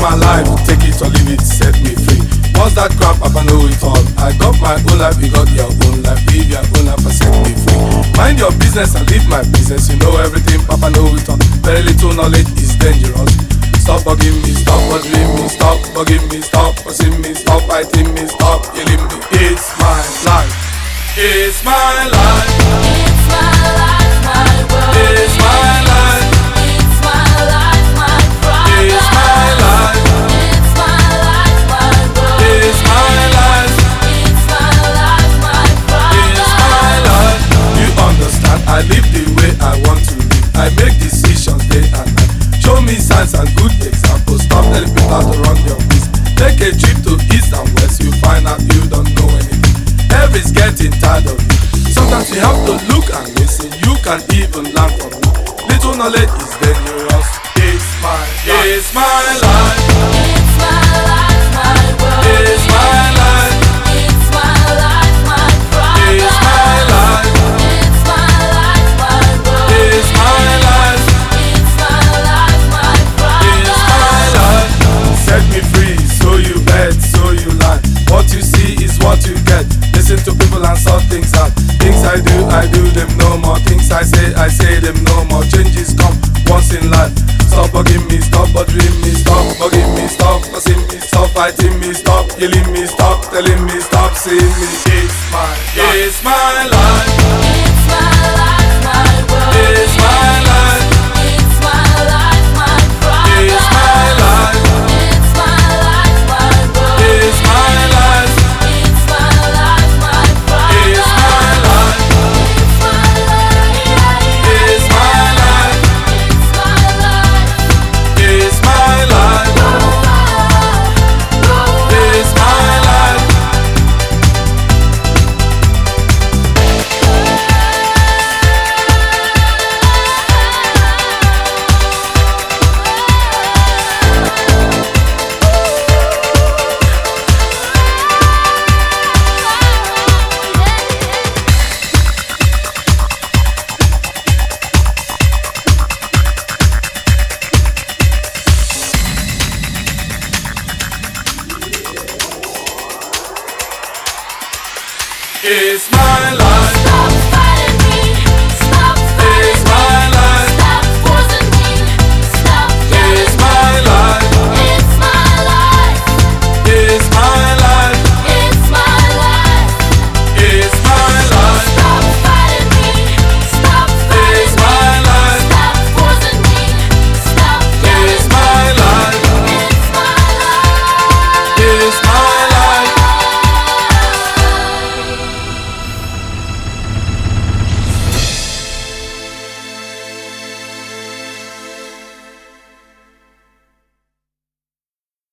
my life, take it or leave it, set me free. What's that crap, Papa know it all. I got my own life, you got your own life. Live your own life and set me free. Mind your business and leave my business. You know everything, Papa know it all. Very little knowledge is dangerous. Stop bugging me, stop bothering me, stop bugging me, stop fussing me, stop fighting me, stop killing me. It's my life. It's my life. It's my life, my world. It's my life. It's my life, my problem. It's my life. It's my life, my world. It's my life. It's my life, my problem. It's my life. You understand? I live the way I want to live. I make decisions day and night. Show me signs and good examples. Stop telling people how to run your business. Take a trip to east and west. You find out you don't know anything. Everybody's getting tired of you. Sometimes you have to look and listen. You can even learn from me. Little knowledge is dangerous. It's my life. It's my life. It's my life, my world. It's my life. It's my life, my problem. It's my life. It's my life, my world. It's my life. It's my life, my problem. It's my life. Set me free, so you bet, so you lie. What you see is what you get. Listen to people and sort things out. Things I do them no more. Things I say them no more. Changes come once in life. Stop bugging me, stop bothering me, stop bugging me, stop fussing me, stop fighting me, stop killing me, stop telling me, stop seeing me. It's my life. It's my life.